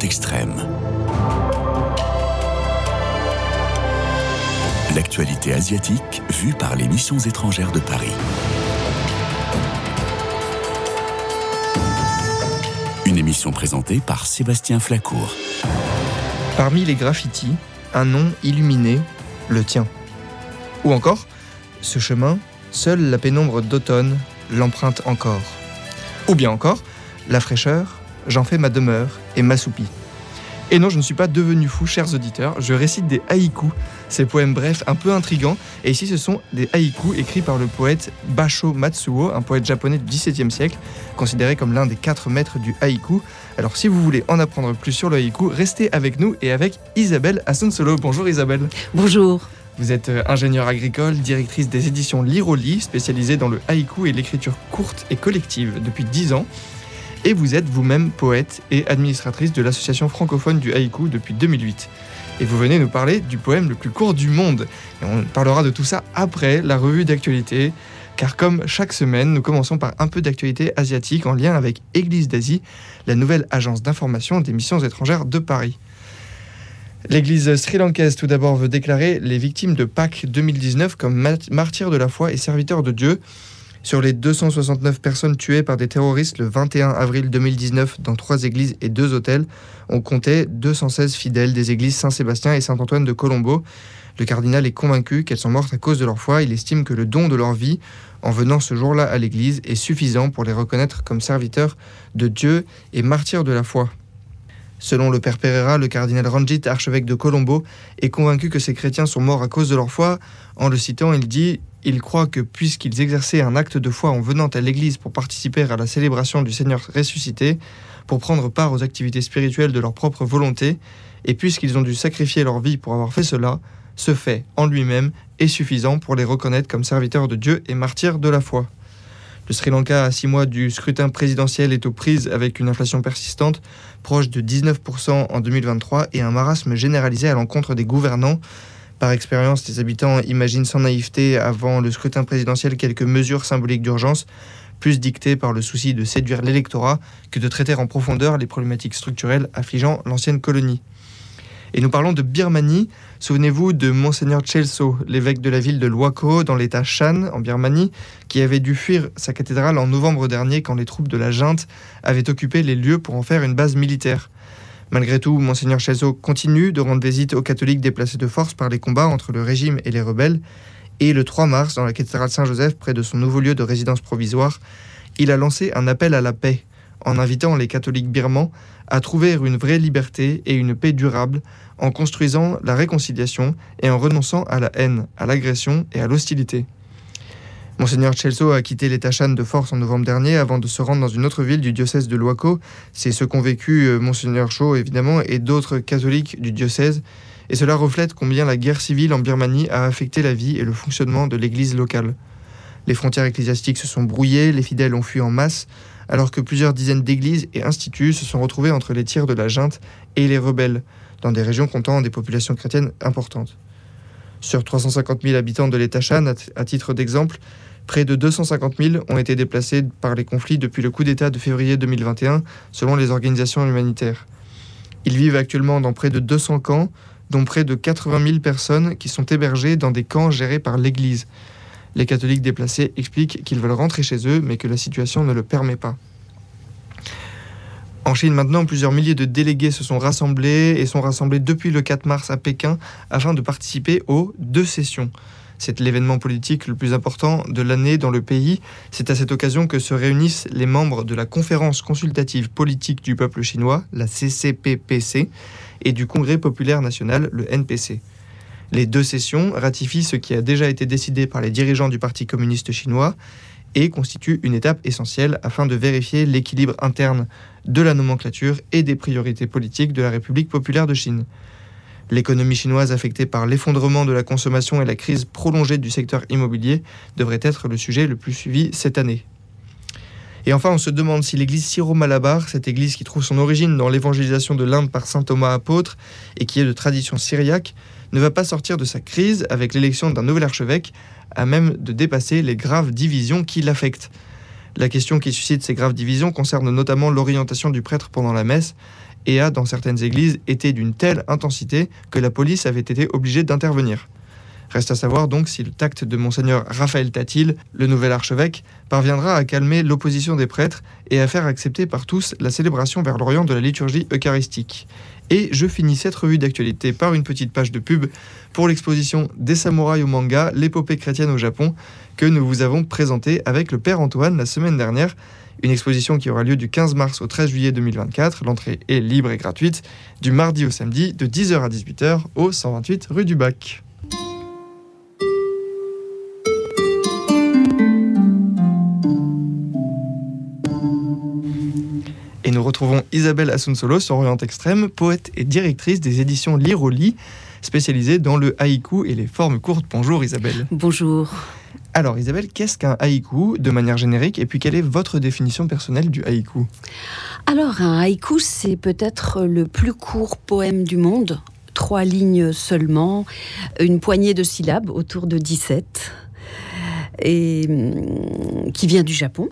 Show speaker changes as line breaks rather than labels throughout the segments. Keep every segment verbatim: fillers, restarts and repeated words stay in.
Orient Extrême. L'actualité asiatique vue par les missions étrangères de Paris. Une émission présentée par Sébastien Flacourt.
Parmi les graffitis, un nom illuminé, le tien. Ou encore, ce chemin, seule la pénombre d'automne l'emprunte encore. Ou bien encore, la fraîcheur, j'en fais ma demeure et m'assoupis. Et non, je ne suis pas devenu fou, chers auditeurs, je récite des haïkus, ces poèmes brefs un peu intrigants, et ici ce sont des haïkus écrits par le poète Basho Matsuo, un poète japonais du dix-septième siècle, considéré comme l'un des quatre maîtres du haïku. Alors si vous voulez en apprendre plus sur le haïku, restez avec nous et avec Isabelle Asunsolo. Bonjour Isabelle.
Bonjour.
Vous êtes ingénieure agricole, directrice des éditions Liroli, spécialisée dans le haïku et l'écriture courte et collective depuis dix ans. Et vous êtes vous-même poète et administratrice de l'association francophone du haïku depuis deux mille huit. Et vous venez nous parler du poème le plus court du monde. Et on parlera de tout ça après la revue d'actualité, car comme chaque semaine, nous commençons par un peu d'actualité asiatique en lien avec Église d'Asie, la nouvelle agence d'information des missions étrangères de Paris. L'église sri-lankaise tout d'abord veut déclarer les victimes de Pâques deux mille dix-neuf comme martyrs de la foi et serviteurs de Dieu. Sur les deux cent soixante-neuf personnes tuées par des terroristes le vingt et un avril deux mille dix-neuf dans trois églises et deux hôtels, on comptait deux cent seize fidèles des églises Saint-Sébastien et Saint-Antoine de Colombo. Le cardinal est convaincu qu'elles sont mortes à cause de leur foi. Il estime que le don de leur vie, en venant ce jour-là à l'église, est suffisant pour les reconnaître comme serviteurs de Dieu et martyrs de la foi. Selon le père Pereira, le cardinal Ranjit, archevêque de Colombo, est convaincu que ces chrétiens sont morts à cause de leur foi. En le citant, il dit « Il croit que puisqu'ils exerçaient un acte de foi en venant à l'église pour participer à la célébration du Seigneur ressuscité, pour prendre part aux activités spirituelles de leur propre volonté, et puisqu'ils ont dû sacrifier leur vie pour avoir fait cela, ce fait, en lui-même, est suffisant pour les reconnaître comme serviteurs de Dieu et martyrs de la foi. » Le Sri Lanka, à six mois du scrutin présidentiel, est aux prises avec une inflation persistante, proche de dix-neuf pour cent en deux mille vingt-trois, et un marasme généralisé à l'encontre des gouvernants. Par expérience, les habitants imaginent sans naïveté, avant le scrutin présidentiel, quelques mesures symboliques d'urgence, plus dictées par le souci de séduire l'électorat que de traiter en profondeur les problématiques structurelles affligeant l'ancienne colonie. Et nous parlons de Birmanie. Souvenez-vous de Monseigneur Chelso, l'évêque de la ville de Lwako, dans l'état Shan, en Birmanie, qui avait dû fuir sa cathédrale en novembre dernier quand les troupes de la junte avaient occupé les lieux pour en faire une base militaire. Malgré tout, Monseigneur Chelso continue de rendre visite aux catholiques déplacés de force par les combats entre le régime et les rebelles. Et le trois mars, dans la cathédrale Saint-Joseph, près de son nouveau lieu de résidence provisoire, il a lancé un appel à la paix, en invitant les catholiques birmans à trouver une vraie liberté et une paix durable, en construisant la réconciliation et en renonçant à la haine, à l'agression et à l'hostilité. Monseigneur Chelso a quitté l'état Shan de force en novembre dernier avant de se rendre dans une autre ville du diocèse de Lwako. C'est ce qu'ont vécu Monseigneur Cho, évidemment, et d'autres catholiques du diocèse. Et cela reflète combien la guerre civile en Birmanie a affecté la vie et le fonctionnement de l'église locale. Les frontières ecclésiastiques se sont brouillées, les fidèles ont fui en masse, alors que plusieurs dizaines d'églises et instituts se sont retrouvés entre les tirs de la junte et les rebelles, dans des régions comptant des populations chrétiennes importantes. Sur trois cent cinquante mille habitants de l'état Shan, à, t- à titre d'exemple, près de deux cent cinquante mille ont été déplacés par les conflits depuis le coup d'État de février deux mille vingt et un, selon les organisations humanitaires. Ils vivent actuellement dans près de deux cents camps, dont près de quatre-vingt mille personnes qui sont hébergées dans des camps gérés par l'Église. Les catholiques déplacés expliquent qu'ils veulent rentrer chez eux, mais que la situation ne le permet pas. En Chine, maintenant, plusieurs milliers de délégués se sont rassemblés et sont rassemblés depuis le quatre mars à Pékin afin de participer aux deux sessions. C'est l'événement politique le plus important de l'année dans le pays. C'est à cette occasion que se réunissent les membres de la Conférence consultative politique du peuple chinois, la C C P P C, et du Congrès populaire national, le N P C. Les deux sessions ratifient ce qui a déjà été décidé par les dirigeants du Parti communiste chinois et constituent une étape essentielle afin de vérifier l'équilibre interne de la nomenclature et des priorités politiques de la République populaire de Chine. L'économie chinoise affectée par l'effondrement de la consommation et la crise prolongée du secteur immobilier devrait être le sujet le plus suivi cette année. Et enfin, on se demande si l'église syro-malabar, cette église qui trouve son origine dans l'évangélisation de l'Inde par saint Thomas apôtre et qui est de tradition syriaque, ne va pas sortir de sa crise avec l'élection d'un nouvel archevêque à même de dépasser les graves divisions qui l'affectent. La question qui suscite ces graves divisions concerne notamment l'orientation du prêtre pendant la messe et a, dans certaines églises, été d'une telle intensité que la police avait été obligée d'intervenir. Reste à savoir donc si le tact de Monseigneur Raphaël Tatil, le nouvel archevêque, parviendra à calmer l'opposition des prêtres et à faire accepter par tous la célébration vers l'Orient de la liturgie eucharistique. Et je finis cette revue d'actualité par une petite page de pub pour l'exposition Des samouraïs au manga, l'épopée chrétienne au Japon, que nous vous avons présentée avec le Père Antoine la semaine dernière. Une exposition qui aura lieu du quinze mars au treize juillet deux mille vingt-quatre. L'entrée est libre et gratuite, du mardi au samedi, de dix heures à dix-huit heures, au cent vingt-huit rue du Bac. Et nous retrouvons Isabelle Asunsolo sur Orient Extrême, poète et directrice des éditions Lire au lit, spécialisée dans le haïku et les formes courtes. Bonjour Isabelle.
Bonjour.
Alors Isabelle, qu'est-ce qu'un haïku de manière générique, et puis quelle est votre définition personnelle du haïku ?
Alors un haïku, c'est peut-être le plus court poème du monde, trois lignes seulement, une poignée de syllabes autour de dix-sept, et qui vient du Japon,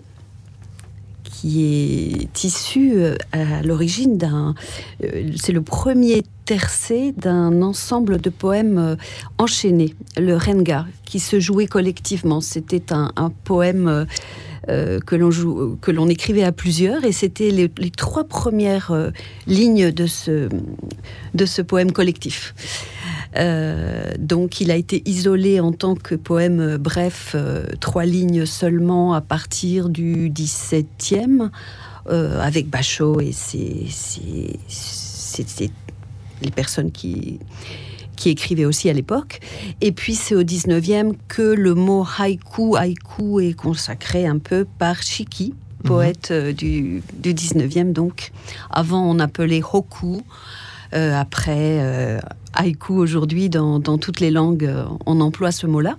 qui est issu à l'origine d'un... C'est le premier tercé d'un ensemble de poèmes enchaînés, le renga, qui se jouait collectivement. C'était un, un poème euh, que, l'on joue, que l'on écrivait à plusieurs, et c'était les, les trois premières euh, lignes de ce, de ce poème collectif. Euh, donc il a été isolé en tant que poème bref, euh, trois lignes seulement à partir du dix-septième, euh, avec Bachot et ses, ses, ses, ses, les personnes qui, qui écrivaient aussi à l'époque. Et puis c'est au dix-neuvième que le mot haïku, haïku est consacré un peu par Shiki, poète mmh. du, du dix-neuvième. Donc avant on appelait hoku. Euh, après, euh, haïku aujourd'hui, dans, dans toutes les langues, euh, on emploie ce mot-là.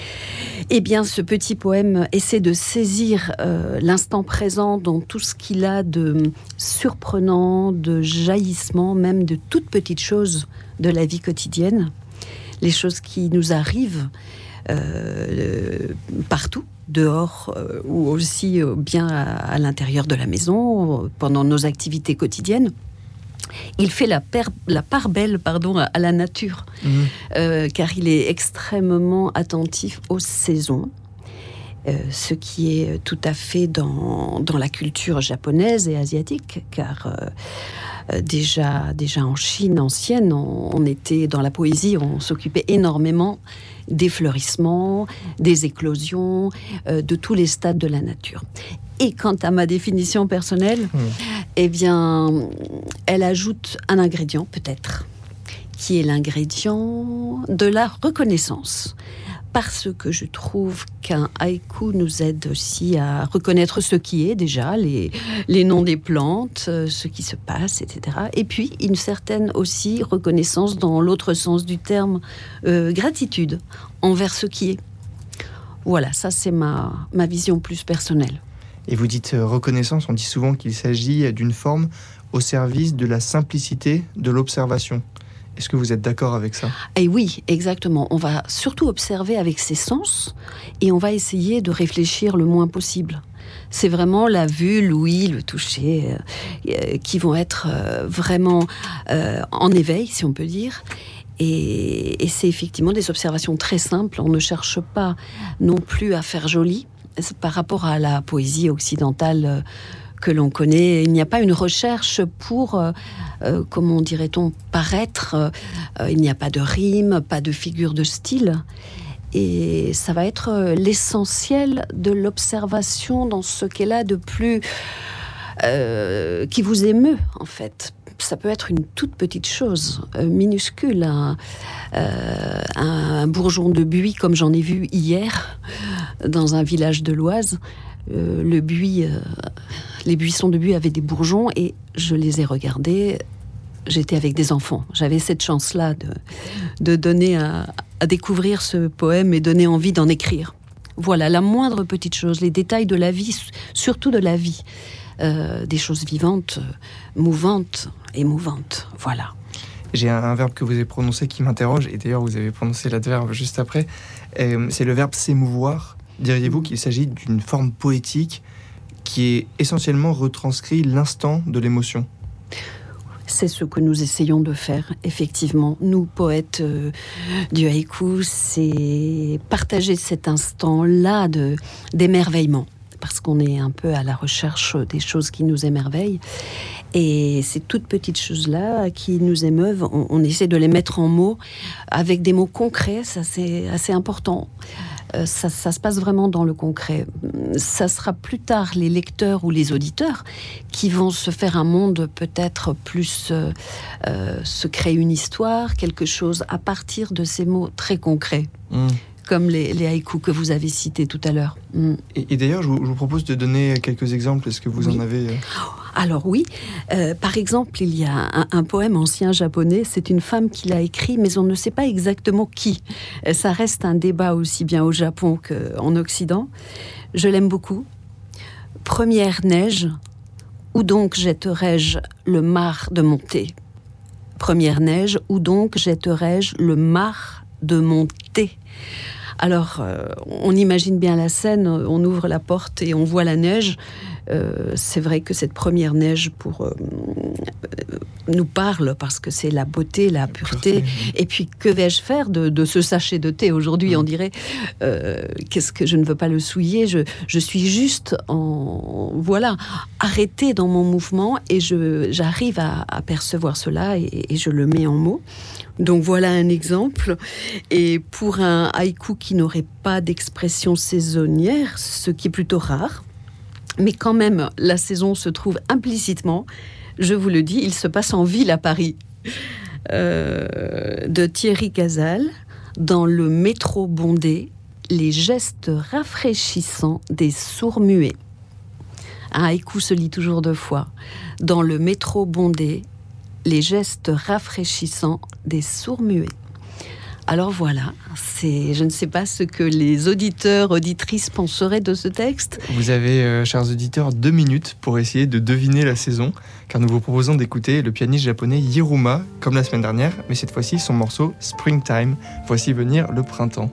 Eh bien, ce petit poème essaie de saisir euh, l'instant présent dans tout ce qu'il a de surprenant, de jaillissement, même de toutes petites choses de la vie quotidienne, les choses qui nous arrivent euh, partout, dehors euh, ou aussi euh, bien à, à l'intérieur de la maison, pendant nos activités quotidiennes. Il fait la, per- la part belle pardon, à la nature, mmh. euh, car il est extrêmement attentif aux saisons, euh, ce qui est tout à fait dans, dans la culture japonaise et asiatique, car euh, déjà, déjà en Chine ancienne, on, on était dans la poésie, on s'occupait énormément des fleurissements, des éclosions, euh, de tous les stades de la nature. Et quant à ma définition personnelle, mmh. eh bien, elle ajoute un ingrédient, peut-être, qui est l'ingrédient de la reconnaissance. Parce que je trouve qu'un haïku nous aide aussi à reconnaître ce qui est déjà, les, les noms des plantes, ce qui se passe, et cetera. Et puis, une certaine aussi reconnaissance dans l'autre sens du terme, euh, gratitude envers ce qui est. Voilà, ça c'est ma, ma vision plus personnelle.
Et vous dites euh, reconnaissance, on dit souvent qu'il s'agit d'une forme au service de la simplicité de l'observation. Est-ce que vous êtes d'accord avec ça ?
Et oui, exactement. On va surtout observer avec ses sens et on va essayer de réfléchir le moins possible. C'est vraiment la vue, l'ouïe, le toucher euh, qui vont être euh, vraiment euh, en éveil, si on peut dire. Et, et c'est effectivement des observations très simples. On ne cherche pas non plus à faire joli. Par rapport à la poésie occidentale que l'on connaît, il n'y a pas une recherche pour, euh, euh, comment dirait-on, paraître. Euh, il n'y a pas de rime, pas de figure de style. Et ça va être l'essentiel de l'observation dans ce qu'elle a de plus... Euh, qui vous émeut, en fait. Ça peut être une toute petite chose, euh, minuscule, un, euh, un bourgeon de buis comme j'en ai vu hier dans un village de l'Oise. Euh, le buis, euh, les buissons de buis avaient des bourgeons et je les ai regardés. J'étais avec des enfants. J'avais cette chance-là de, de donner à, à découvrir ce poème et donner envie d'en écrire. Voilà, la moindre petite chose, les détails de la vie, surtout de la vie. Euh, des choses vivantes, mouvantes, émouvantes, voilà.
J'ai un, un verbe que vous avez prononcé qui m'interroge, et d'ailleurs vous avez prononcé l'adverbe juste après, euh, c'est le verbe s'émouvoir. Diriez-vous qu'il s'agit d'une forme poétique qui est essentiellement retranscrit l'instant de l'émotion ?
C'est ce que nous essayons de faire, effectivement. Nous, poètes euh, du haïku, c'est partager cet instant-là de, d'émerveillement, parce qu'on est un peu à la recherche des choses qui nous émerveillent. Et ces toutes petites choses-là qui nous émeuvent, on, on essaie de les mettre en mots avec des mots concrets, ça c'est assez important. Euh, ça, ça se passe vraiment dans le concret. Ça sera plus tard les lecteurs ou les auditeurs qui vont se faire un monde peut-être plus... Euh, euh, se créer une histoire, quelque chose à partir de ces mots très concrets. Mmh. Comme les, les haïkus que vous avez cités tout à l'heure. Mmh.
Et, et d'ailleurs, je vous, je vous propose de donner quelques exemples. Est-ce que vous
oui.
en avez euh...
Alors oui. Euh, par exemple, il y a un, un poème ancien japonais. C'est une femme qui l'a écrit, mais on ne sait pas exactement qui. Ça reste un débat aussi bien au Japon qu'en Occident. Je l'aime beaucoup. Première neige, où donc jetterai-je le marc de mon thé ? Première neige, où donc jetterai-je le marc de mon thé ? Alors, euh, on imagine bien la scène, on ouvre la porte et on voit la neige. Euh, c'est vrai que cette première neige pour, euh, nous parle parce que c'est la beauté, la pureté. Et puis, que vais-je faire de, de ce sachet de thé aujourd'hui ? On dirait, euh, qu'est-ce que je ne veux pas le souiller ? Je, je suis juste en, voilà, arrêtée dans mon mouvement et je, j'arrive à, à percevoir cela et, et je le mets en mots. Donc voilà un exemple. Et pour un haïku qui n'aurait pas d'expression saisonnière, ce qui est plutôt rare, mais quand même la saison se trouve implicitement, je vous le dis, il se passe en ville à Paris, euh, de Thierry Cazal, dans le métro bondé, les gestes rafraîchissants des sourds-muets. Un haïku se lit toujours deux fois. Dans le métro bondé, les gestes rafraîchissants des sourds-muets. Alors voilà, c'est, je ne sais pas ce que les auditeurs, auditrices penseraient de ce texte.
Vous avez, euh, chers auditeurs, deux minutes pour essayer de deviner la saison, car nous vous proposons d'écouter le pianiste japonais Hiruma, comme la semaine dernière, mais cette fois-ci son morceau Springtime. Voici venir le printemps.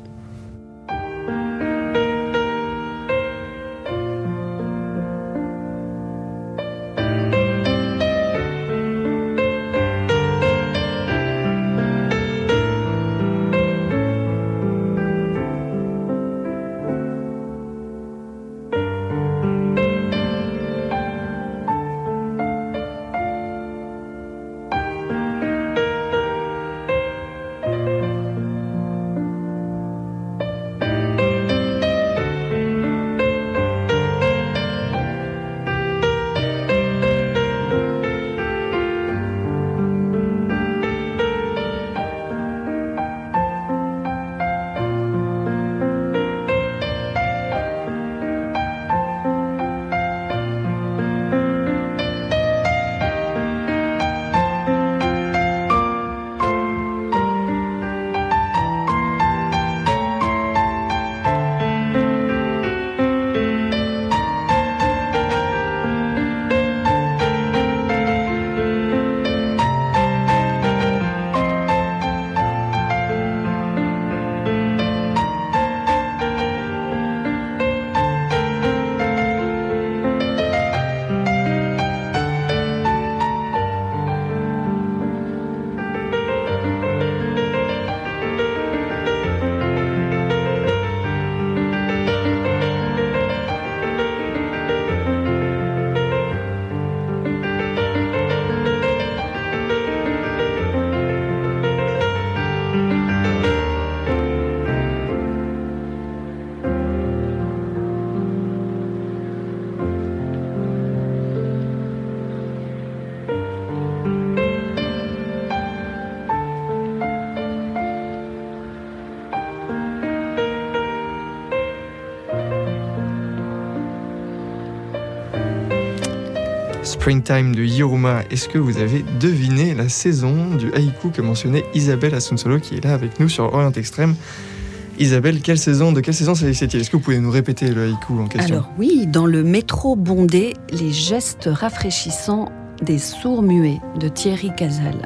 Springtime de Hiruma. Est-ce que vous avez deviné la saison du haïku que mentionnait Isabelle Asunsolo, qui est là avec nous sur Orient Extrême? Isabelle, quelle saison, de quelle saison s'agissait-il? Est-ce que vous pouvez nous répéter le haïku en question?
Alors oui, dans le métro bondé, les gestes rafraîchissants des sourds-muets de Thierry Cazal.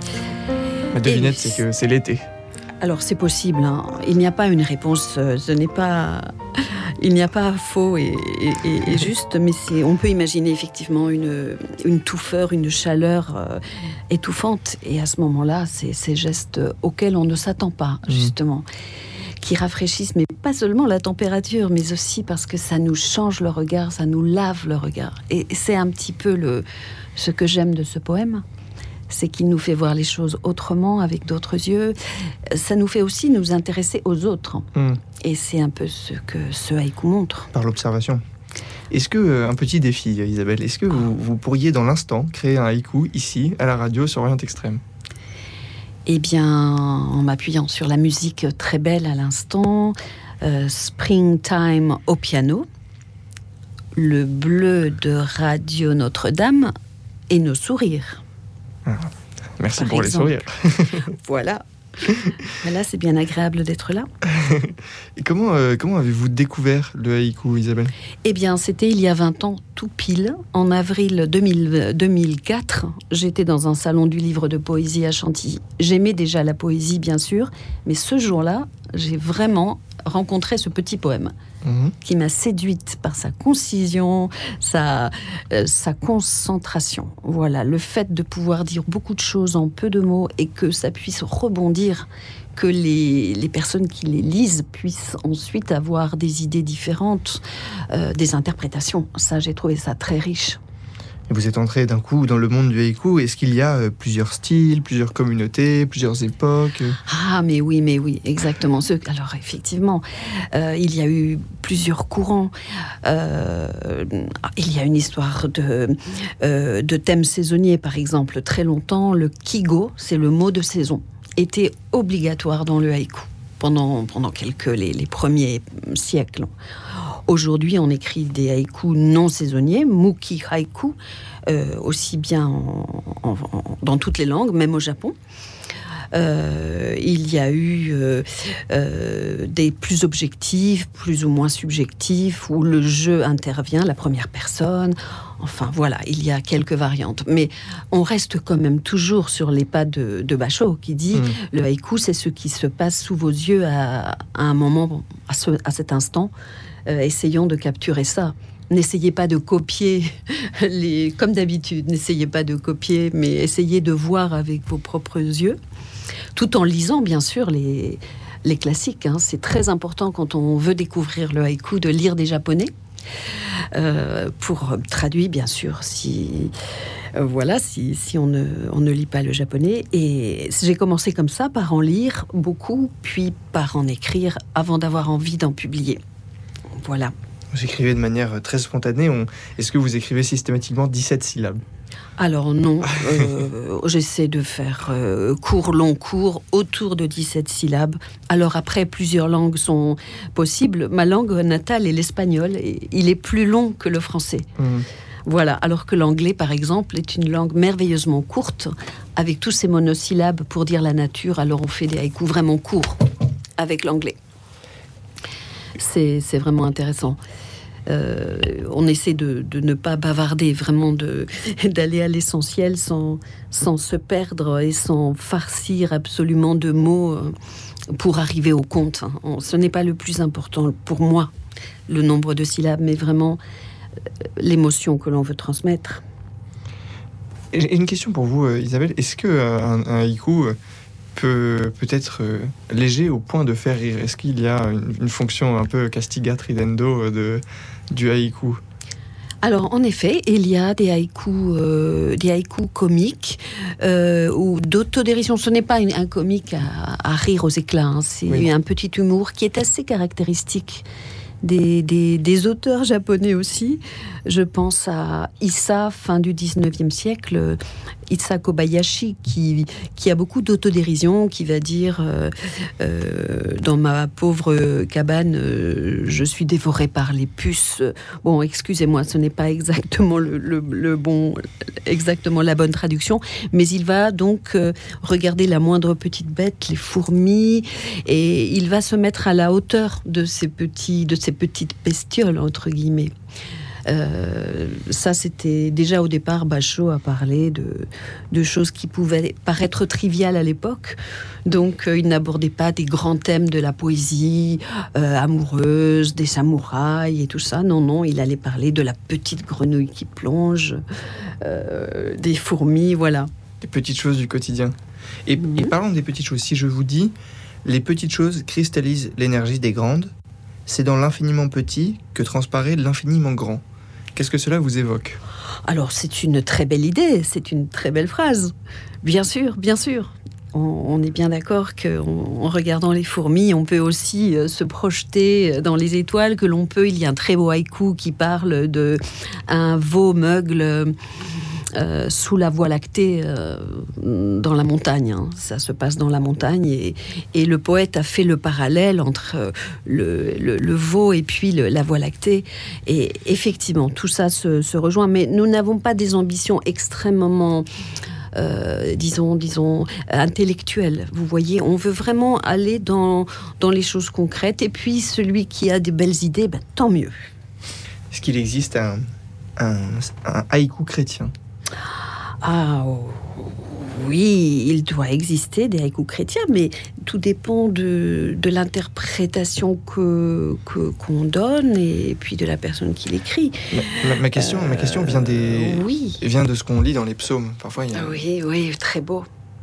Ma devinette,
Et...
c'est que c'est l'été.
Alors c'est possible, hein. Il n'y a pas une réponse, ce n'est pas Il n'y a pas faux et, et, et juste, mais c'est, on peut imaginer effectivement une, une touffeur, une chaleur euh, étouffante. Et à ce moment-là, c'est ces gestes auxquels on ne s'attend pas, justement, mmh. qui rafraîchissent, mais pas seulement la température, mais aussi parce que ça nous change le regard, ça nous lave le regard. Et c'est un petit peu le, ce que j'aime de ce poème. C'est qu'il nous fait voir les choses autrement, avec d'autres yeux. Ça nous fait aussi nous intéresser aux autres. Mmh. Et c'est un peu ce que ce haïku montre.
Par l'observation. Est-ce que, euh, un petit défi, Isabelle, est-ce que vous, vous pourriez dans l'instant créer un haïku ici, à la radio, sur Orient Extrême ?
Eh bien, en m'appuyant sur la musique très belle à l'instant, euh, Springtime au piano, le bleu de Radio Notre-Dame et nos sourires.
Ah, merci
Par
pour
exemple.
les sourires.
Voilà. Voilà, c'est bien agréable d'être là.
Et comment, euh, comment avez-vous découvert le haïku, Isabelle ?
Eh bien, c'était il y a vingt ans, tout pile, en avril deux mille, deux mille quatre. J'étais dans un salon du livre de poésie à Chantilly. J'aimais déjà la poésie, bien sûr, mais ce jour-là, j'ai vraiment rencontré ce petit poème mmh. qui m'a séduite par sa concision, sa, euh, sa concentration. Voilà, le fait de pouvoir dire beaucoup de choses en peu de mots et que ça puisse rebondir, que les, les personnes qui les lisent puissent ensuite avoir des idées différentes, euh, des interprétations. Ça, j'ai trouvé ça très riche.
Et vous êtes entré d'un coup dans le monde du haïku. Est-ce qu'il y a euh, plusieurs styles, plusieurs communautés, plusieurs époques ?
Ah, mais oui, mais oui, exactement. Ce... Alors, effectivement, euh, il y a eu plusieurs courants. Euh, il y a une histoire de, euh, de thèmes saisonniers, par exemple. Très longtemps, le kigo, c'est le mot de saison, était obligatoire dans le haïku pendant, pendant quelques, les, les premiers siècles. Aujourd'hui, on écrit des haïkus non saisonniers, muki haïku, euh, aussi bien en, en, en, dans toutes les langues, même au Japon. Euh, il y a eu euh, euh, des plus objectifs, plus ou moins subjectifs, où le jeu intervient, la première personne. Enfin, voilà, il y a quelques variantes. Mais on reste quand même toujours sur les pas de, de Basho, qui dit mmh. « Le haïku, c'est ce qui se passe sous vos yeux à, à un moment, à, ce, à cet instant. Euh, essayons de capturer ça. N'essayez pas de copier, les, comme d'habitude, n'essayez pas de copier, mais essayez de voir avec vos propres yeux, tout en lisant, bien sûr, les, les classiques. Hein. C'est très important quand on veut découvrir le haïku de lire des japonais, euh, pour traduire, bien sûr, si... Euh, voilà, si, si on, ne, on ne lit pas le japonais. Et j'ai commencé comme ça, par en lire beaucoup, puis par en écrire, avant d'avoir envie d'en publier. Voilà.
Vous écrivez de manière très spontanée. On... Est-ce que vous écrivez systématiquement dix-sept syllabes ?
Alors non, euh, j'essaie de faire euh, court, long, court, autour de dix-sept syllabes. Alors après, plusieurs langues sont possibles. Ma langue natale est l'espagnol. Et il est plus long que le français. Mmh. Voilà, alors que l'anglais, par exemple, est une langue merveilleusement courte, avec tous ces monosyllabes pour dire la nature. Alors on fait des haïkus vraiment courts avec l'anglais. C'est, c'est vraiment intéressant. Euh, on essaie de, de ne pas bavarder, vraiment de, d'aller à l'essentiel sans, sans se perdre et sans farcir absolument de mots pour arriver au compte. Ce n'est pas le plus important pour moi, le nombre de syllabes, mais vraiment l'émotion que l'on veut transmettre.
J'ai une question pour vous, Isabelle. Est-ce qu'un un haïku peut, peut être léger au point de faire rire ? Est-ce qu'il y a une, une fonction un peu castigat ridendo de, du haïku ?
Alors, en effet, il y a des haïkus, euh, des haïkus comiques euh, ou d'autodérision. Ce n'est pas une, un comique à, à rire aux éclats, hein. C'est oui. un petit humour qui est assez caractéristique Des, des, des auteurs japonais aussi. Je pense à Issa, fin du dix-neuvième siècle, Issa Kobayashi, qui, qui a beaucoup d'autodérision, qui va dire euh, euh, dans ma pauvre cabane, euh, je suis dévoré par les puces. Bon, excusez-moi, ce n'est pas exactement le, le, le bon, exactement la bonne traduction, mais il va donc euh, regarder la moindre petite bête, les fourmis, et il va se mettre à la hauteur de ces petits, de ces petites bestioles, entre guillemets. Euh, ça, c'était déjà au départ, Bachot a parlé de, de choses qui pouvaient paraître triviales à l'époque. Donc, euh, il n'abordait pas des grands thèmes de la poésie euh, amoureuse, des samouraïs et tout ça. Non, non, il allait parler de la petite grenouille qui plonge, euh, des fourmis, voilà.
Des petites choses du quotidien. Et,
Mmh.
et parlons des petites choses. Si je vous dis, les petites choses cristallisent l'énergie des grandes, c'est dans l'infiniment petit que transparaît l'infiniment grand. Qu'est-ce que cela vous évoque ?
Alors, c'est une très belle idée, c'est une très belle phrase. Bien sûr, bien sûr. On, on est bien d'accord qu'en en regardant les fourmis, on peut aussi euh, se projeter dans les étoiles, que l'on peut. Il y a un très beau haïku qui parle de un veau meugle euh, sous la Voie lactée euh, dans la montagne. Hein. Ça se passe dans la montagne et, et le poète a fait le parallèle entre le, le, le veau et puis le, la Voie lactée. Et effectivement, tout ça se, se rejoint. Mais nous n'avons pas des ambitions extrêmement... Euh, disons, disons, intellectuelle. Vous voyez, on veut vraiment aller dans, dans les choses concrètes. Et puis, celui qui a des belles idées, ben, tant mieux.
Est-ce qu'il existe un, un, un haïku chrétien ?
Ah oui, il doit exister des haïkus chrétiens, mais tout dépend de, de l'interprétation que, que, qu'on donne et puis de la personne qui l'écrit.
Ma, ma, ma, question, euh, ma question vient, des,
oui.
vient de ce qu'on lit dans les psaumes. Parfois, il y a...
Oui, oui, très beau.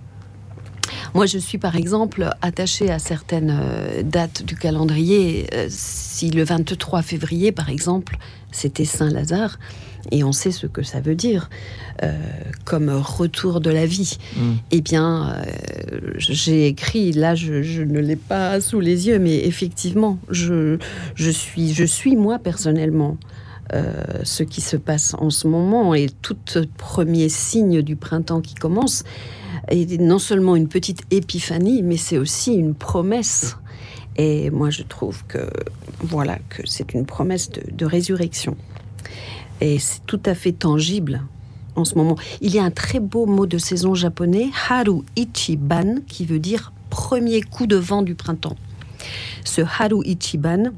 Moi, je suis par exemple attachée à certaines dates du calendrier. Si le vingt-trois février, par exemple, c'était Saint-Lazare, et on sait ce que ça veut dire, euh, comme retour de la vie. Mmh. Eh bien, euh, j'ai écrit, là, je, je ne l'ai pas sous les yeux, mais effectivement, je, je, suis, je suis, moi, personnellement, euh, ce qui se passe en ce moment, et tout premier signe du printemps qui commence, est non seulement une petite épiphanie, mais c'est aussi une promesse. Et moi, je trouve que, voilà, que c'est une promesse de, de résurrection. Et c'est tout à fait tangible en ce moment. Il y a un très beau mot de saison japonais, Haru Ichiban, qui veut dire premier coup de vent du printemps. Ce Haru Ichiban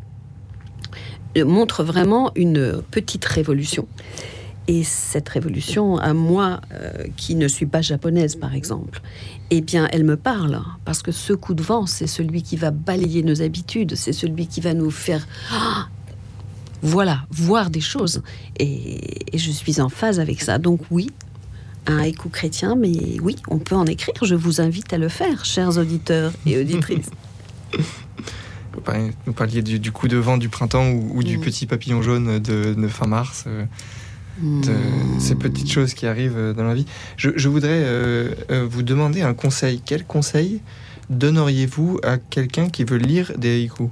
montre vraiment une petite révolution. Et cette révolution, à moi, euh, qui ne suis pas japonaise, par exemple, eh bien, elle me parle. Parce que ce coup de vent, c'est celui qui va balayer nos habitudes. C'est celui qui va nous faire... Ah, voilà, voir des choses. Et, et je suis en phase avec ça. Donc oui, un haïku chrétien, mais oui, on peut en écrire. Je vous invite à le faire, chers auditeurs et auditrices.
Vous parliez du, du coup de vent du printemps ou, ou du mmh. petit papillon jaune de, de fin mars. Euh, de mmh. ces petites choses qui arrivent dans la vie. Je, je voudrais euh, euh, vous demander un conseil. Quel conseil donneriez-vous à quelqu'un qui veut lire des haïkus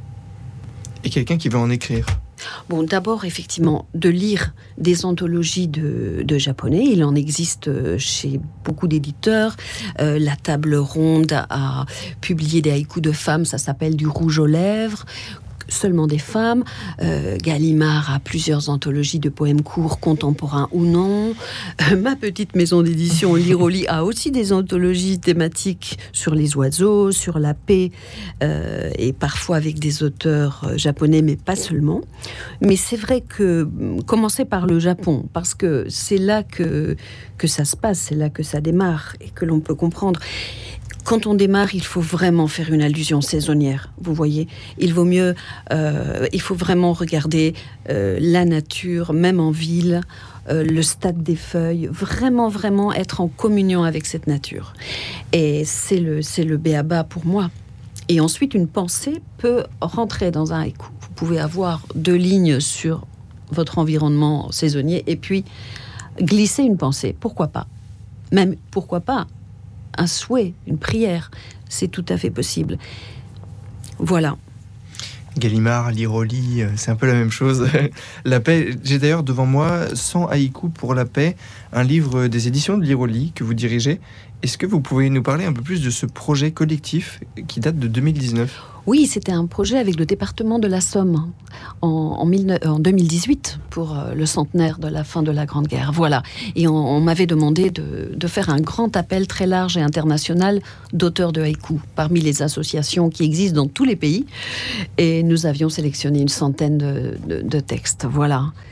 et quelqu'un qui veut en écrire ?
Bon, d'abord, effectivement, de lire des anthologies de, de japonais. Il en existe chez beaucoup d'éditeurs. Euh, la Table Ronde a, a publié des haïkus de femmes, ça s'appelle Du rouge aux lèvres. Seulement des femmes. Euh, Gallimard a plusieurs anthologies de poèmes courts, contemporains ou non. Euh, ma petite maison d'édition Liroli a aussi des anthologies thématiques sur les oiseaux, sur la paix, euh, et parfois avec des auteurs japonais, mais pas seulement. Mais c'est vrai que commencer par le Japon, parce que c'est là que, que ça se passe, c'est là que ça démarre et que l'on peut comprendre. Quand on démarre, il faut vraiment faire une allusion saisonnière, vous voyez. Il vaut mieux, euh, il faut vraiment regarder euh, la nature, même en ville, euh, le stade des feuilles, vraiment, vraiment être en communion avec cette nature. Et c'est le, c'est le b.a.-ba pour moi. Et ensuite, une pensée peut rentrer dans un haïku. Vous pouvez avoir deux lignes sur votre environnement saisonnier et puis glisser une pensée, pourquoi pas. Même, pourquoi pas un souhait, une prière, c'est tout à fait possible. Voilà.
Gallimard, Liroli, c'est un peu la même chose. La paix, j'ai d'ailleurs devant moi cent haïkus pour la paix, un livre des éditions de Liroli que vous dirigez. Est-ce que vous pouvez nous parler un peu plus de ce projet collectif qui date de deux mille dix-neuf ?
Oui, c'était un projet avec le département de la Somme en, en, mille, en deux mille dix-huit pour le centenaire de la fin de la Grande Guerre. Voilà. Et on, on m'avait demandé de, de faire un grand appel très large et international d'auteurs de haïkus parmi les associations qui existent dans tous les pays. Et nous avions sélectionné une centaine de, de, de textes. Voilà.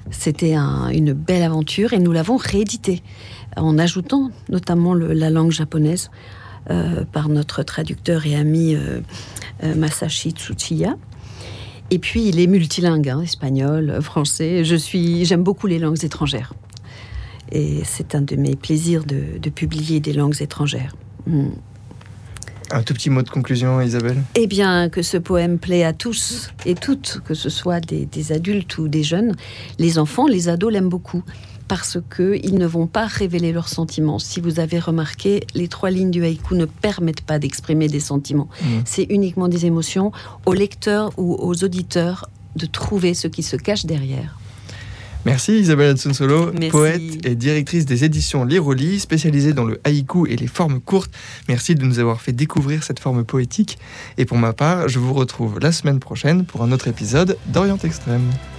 C'était un, une belle aventure et nous l'avons réédité en ajoutant notamment le, la langue japonaise euh, par notre traducteur et ami euh, euh, Masashi Tsuchiya. Et puis il est multilingue, hein, espagnol, français. Je suis, j'aime beaucoup les langues étrangères. Et c'est un de mes plaisirs de, de publier des langues étrangères. Mm.
Un tout petit mot de conclusion, Isabelle.
Eh bien, que ce poème plaît à tous et toutes, que ce soit des, des adultes ou des jeunes. Les enfants, les ados l'aiment beaucoup parce qu'ils ne vont pas révéler leurs sentiments. Si vous avez remarqué, les trois lignes du haïku ne permettent pas d'exprimer des sentiments. Mmh. C'est uniquement des émotions. Aux lecteurs ou aux auditeurs de trouver ce qui se cache derrière.
Merci Isabelle Hanson-Solo,
Merci.
Poète et directrice des éditions L'Iroli, spécialisée dans le haïku et les formes courtes. Merci de nous avoir fait découvrir cette forme poétique. Et pour ma part, je vous retrouve la semaine prochaine pour un autre épisode d'Orient Extrême.